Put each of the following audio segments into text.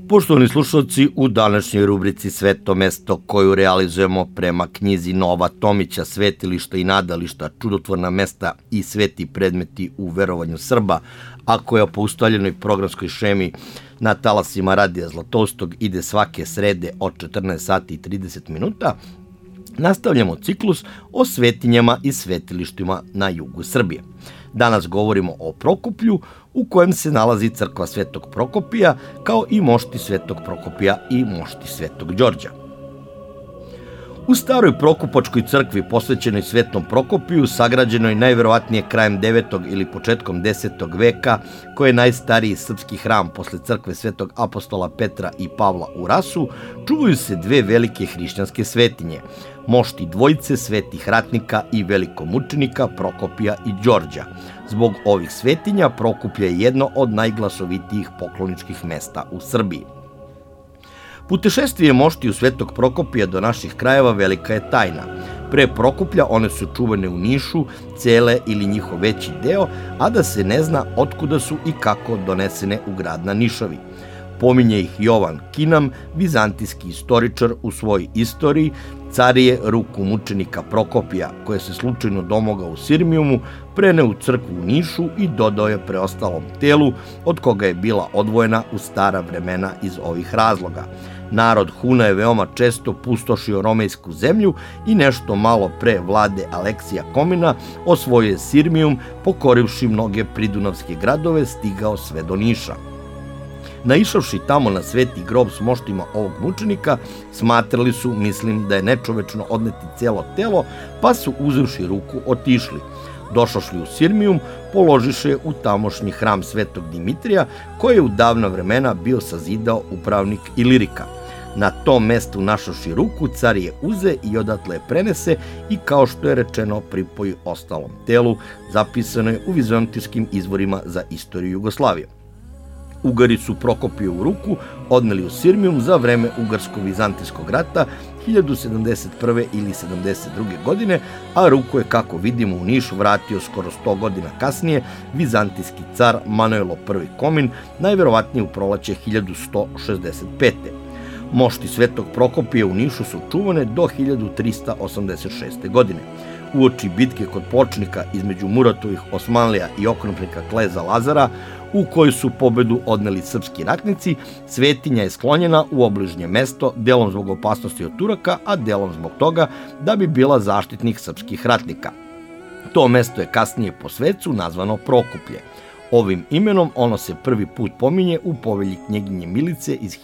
Poštovani slušalci, u današnjoj rubrici Sveto mesto koju realizujemo prema knjizi Nova Tomića Svetilišta i nadališta, čudotvorna mesta i sveti predmeti u verovanju Srba, a koja po ustaljenoj programskoj šemi na talasima Radija Zlatoustog ide svake srede od 14 sati i 30 minuta, nastavljamo ciklus o svetinjama i svetilištima na jugu Srbije. Danas govorimo o Prokuplju, u kojem se nalazi crkva Svetog Prokopija, kao i mošti Svetog Prokopija i mošti Svetog Đorđa. U staroj Prokupačkoj crkvi posvećenoj Svetom Prokopiju, sagrađenoj najverovatnije krajem 9. ili početkom 10. veka, koji je najstariji srpski hram posle crkve Svetog apostola Petra i Pavla u Rasu, čuvaju se dve velike hrišćanske svetinje, mošti dvojice svetih ratnika i velikomučenika Prokopija i Đorđa. Zbog ovih svetinja Prokuplje je jedno od najglasovitijih pokloničkih mesta u Srbiji. Putešestvije moštiju Svetog Prokopija do naših krajeva velika je tajna. Pre Prokuplja one su čuvane u Nišu, cele ili njihov veći deo, a da se ne zna otkuda su i kako donesene u grad na Nišavi. Pominje ih Jovan Kinam, vizantijski istoričar, u svojoj istoriji. Car je ruku mučenika Prokopija, koje se slučajno domogao u Sirmijumu, preneo u crkvu u Nišu i dodao je preostalom telu, od koga je bila odvojena u stara vremena iz ovih razloga. Narod Huna je veoma često pustošio romejsku zemlju i nešto malo pre vlade Aleksija Komina osvojio je Sirmijum, pokorivši mnoge pridunavske gradove, stigao sve do Niša. Naišavši tamo na sveti grob s moštima ovog mučenika, smatrali su, mislim, da je nečovečno odneti cijelo telo, pa su uzevši ruku otišli. Došošli u Sirmijum, položiše u tamošnji hram Svetog Dimitrija, koji je u davna vremena bio sazidao upravnik Ilirika. Na tom mestu našavši ruku, car je uze i odatle je prenese i, kao što je rečeno, pripoji ostalom telu, zapisano je u vizantijskim izvorima za istoriju Jugoslavije. Ugari su Prokopijevu ruku odneli u Sirmijum za vreme Ugarsko-vizantijskog rata 1071. ili 72. godine, a ruku je, kako vidimo, u Niš vratio skoro 100 godina kasnije vizantijski car Manojlo I Komin, najverovatnije u proleće 1165. Mošti Svetog Prokopija u Nišu su čuvane do 1386. godine. Uoči bitke kod Pločnika između Muratovih Osmanlija i okrupnika Kleza Lazara, u kojoj su pobedu odneli srpski ratnici, svetinja je sklonjena u obližnje mesto, delom zbog opasnosti od Turaka, a delom zbog toga da bi bila zaštitnik srpskih ratnika. To mesto je kasnije po svecu nazvano Prokuplje. Ovim imenom ono se prvi put pominje u povelji knjeginje Milice iz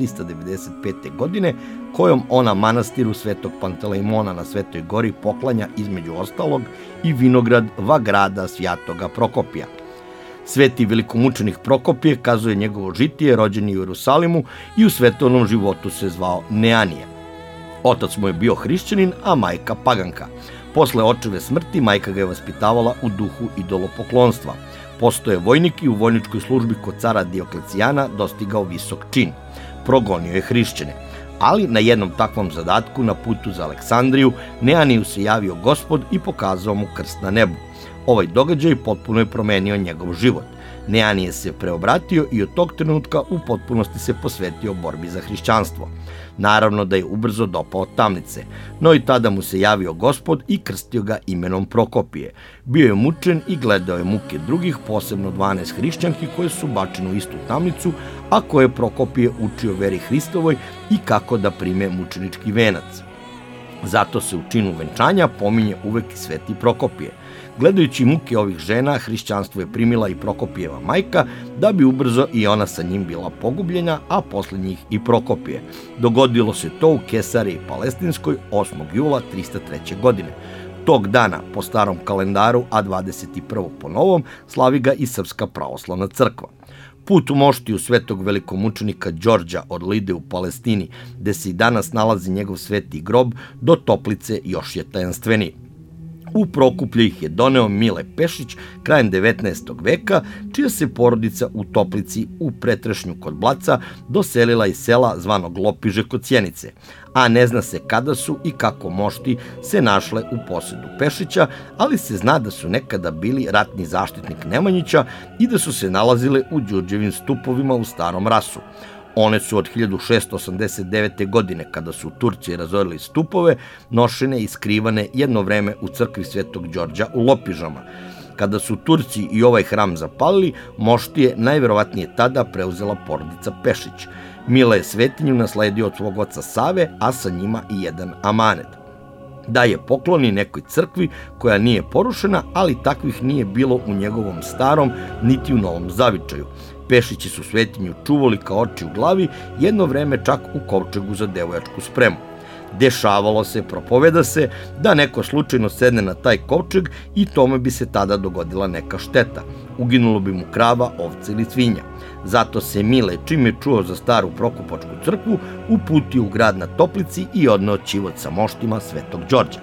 1395. godine, kojom ona manastiru Svetog Pantelejmona na Svetoj gori poklanja između ostalog i vinograd grada Svjatoga Prokopija. Sveti velikomučenik Prokopije kazuje njegovo žitije, rođen je u Jerusalimu i u svetovnom životu se zvao Neanije. Otac mu je bio hrišćanin, a majka paganka. Posle očeve smrti majka ga je vaspitavala u duhu idolopoklonstva. Postao je vojnik i u vojničkoj službi kod cara Dioklecijana dostigao visok čin. Progonio je hrišćane. Ali na jednom takvom zadatku na putu za Aleksandriju Neaniju se javio Gospod i pokazao mu krst na nebu. Ovaj događaj potpuno je promenio njegov život. Neanije se preobratio i od tog trenutka u potpunosti se posvetio borbi za hrišćanstvo. Naravno da je ubrzo dopao tamnice, no i tada mu se javio Gospod i krstio ga imenom Prokopije. Bio je mučen i gledao je muke drugih, posebno 12 hrišćanki koje su bačene u istu tamnicu, a koje Prokopije učio veri Hristovoj i kako da prime mučenički venac. Zato se u činu venčanja pominje uvek i sveti Prokopije. Gledajući muke ovih žena, hrišćanstvo je primila i Prokopijeva majka, da bi ubrzo i ona sa njim bila pogubljena, a posle njih i Prokopije. Dogodilo se to u Kesariji Palestinskoj 8. jula 303. godine. Tog dana, po starom kalendaru, a 21. po novom, slavi ga i Srpska pravoslavna crkva. Put u moštiju Svetog velikomučenika Đorđa od Lide u Palestini, gde se i danas nalazi njegov sveti grob, do Toplice još je tajanstveniji. U Prokuplje ih je doneo Mile Pešić krajem 19. veka, čija se porodica u Toplici u Pretrešnju kod Blaca doselila iz sela zvanog Lopiže kod Sjenice, a ne zna se kada su i kako mošti se našle u posedu Pešića, ali se zna da su nekada bili ratni zaštitnik Nemanjića i da su se nalazile u Đurđevim stupovima u Starom Rasu. One su od 1689. godine, kada su Turci razorili stupove, nošene i skrivane jedno vreme u crkvi Svetog Đorđa u Lopižama. Kada su Turci i ovaj hram zapalili, mošti je najverovatnije tada preuzela porodica Pešić. Mile je svetinju nasledio od svog oca Save, a sa njima i jedan amanet. Da je pokloni nekoj crkvi koja nije porušena, ali takvih nije bilo u njegovom starom niti u novom zavičaju. Pešići su svetinju čuvali kao oči u glavi, jedno vreme čak u kovčegu za devojačku spremu. Dešavalo se, propoveda se, da neko slučajno sedne na taj kovčeg i tome bi se tada dogodila neka šteta. Uginulo bi mu krava, ovca ili svinja. Zato se Mile, čim je čuo za staru Prokupačku crkvu, uputio u grad na Toplici i odneo ćivot sa moštima Svetog Đorđa.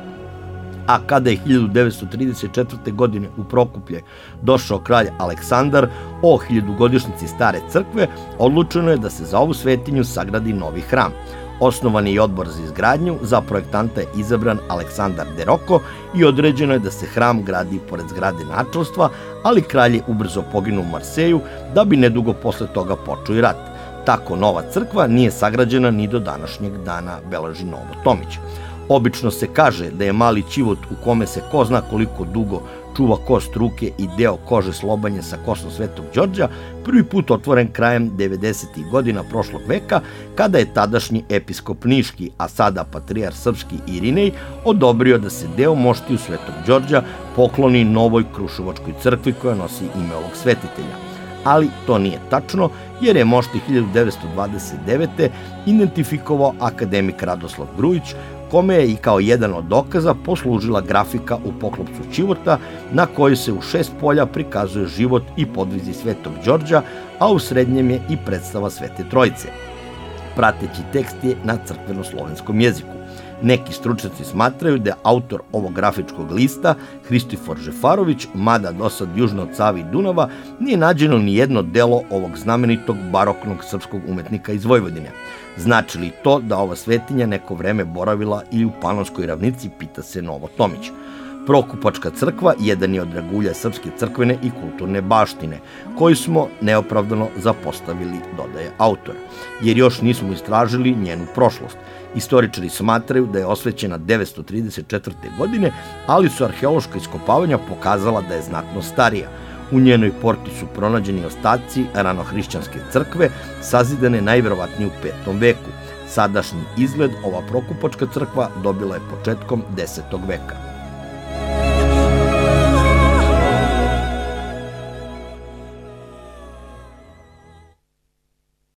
A kada je 1934. godine u Prokuplje došao kralj Aleksandar o 1000-godišnjici stare crkve, odlučeno je da se za ovu svetinju sagradi novi hram. Osnovan je i odbor za izgradnju, za projektanta je izabran Aleksandar de Roko i određeno je da se hram gradi pored zgrade načelstva, ali kralj je ubrzo poginuo u Marseju, da bi nedugo posle toga počeo i rat. Tako nova crkva nije sagrađena ni do današnjeg dana, beleži Novo Tomić. Obično se kaže da je mali ćivot u kome se ko zna koliko dugo čuva kost ruke i deo kože slobanje sa kostom Svetog Đorđa, prvi put otvoren krajem 90. godina prošlog veka, kada je tadašnji episkop Niški, a sada patrijar srpski Irinej, odobrio da se deo moštiju Svetog Đorđa pokloni novoj Kruševačkoj crkvi koja nosi ime ovog svetitelja. Ali to nije tačno, jer je mošti 1929. identifikovao akademik Radoslav Grujić, kome je i kao jedan od dokaza poslužila grafika u poklopcu ćivota na kojoj se u 6 polja prikazuje život i podvizi Svetog Đorđa, a u srednjem je i predstava Svete Trojice. Prateći tekst je na crkveno-slovenskom jeziku. Neki stručnjaci smatraju da je autor ovog grafičkog lista Hristofor Žefarović, mada dosad južno od Save i Dunava nije nađeno ni jedno delo ovog znamenitog baroknog srpskog umetnika iz Vojvodine. Znači li to da ova svetinja neko vreme boravila i u Panonskoj ravnici, pita se Novo Tomić. Prokupačka crkva jedan je od dragulja srpske crkvene i kulturne baštine, koju smo neopravdano zapostavili, dodaje autor, jer još nismo istražili njenu prošlost. Istoričari smatraju da je osvećena 934. godine, ali su arheološka iskopavanja pokazala da je znatno starija. U njenoj porti su pronađeni ostaci ranohrišćanske crkve, sazidane najverovatnije u 5. veku. Sadašnji izgled ova Prokupačka crkva dobila je početkom 10. veka.